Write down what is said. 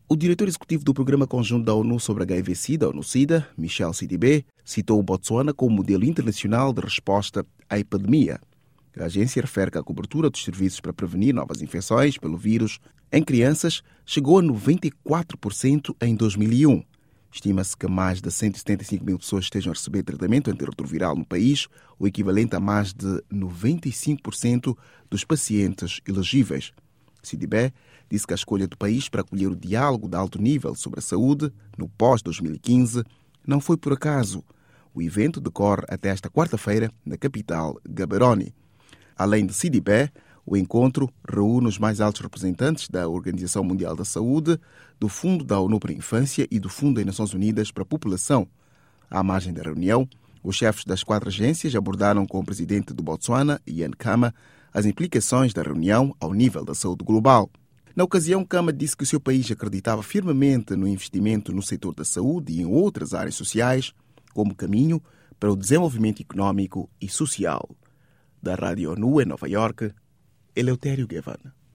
O diretor executivo do Programa Conjunto da ONU sobre HIV-Sida, ONU-Sida, Michel Sidibé, citou o Botsuana como modelo internacional de resposta à epidemia. A agência refere que a cobertura dos serviços para prevenir novas infecções pelo vírus em crianças chegou a 94% em 2001. Estima-se que mais de 175 mil pessoas estejam a receber tratamento antirretroviral no país, o equivalente a mais de 95% dos pacientes elegíveis. Sidibé disse que a escolha do país para acolher o diálogo de alto nível sobre a saúde no pós-2015 não foi por acaso. O evento decorre até esta quarta-feira na capital, Gaborone. Além de Sidibé, o encontro reúne os mais altos representantes da Organização Mundial da Saúde, do Fundo da ONU para a Infância e do Fundo das Nações Unidas para a População. À margem da reunião, os chefes das 4 agências abordaram com o presidente do Botsuana, Ian Khama, as implicações da reunião ao nível da saúde global. Na ocasião, Khama disse que o seu país acreditava firmemente no investimento no setor da saúde e em outras áreas sociais como caminho para o desenvolvimento econômico e social. Da Rádio ONU em Nova Iorque, Eleutério Gavan.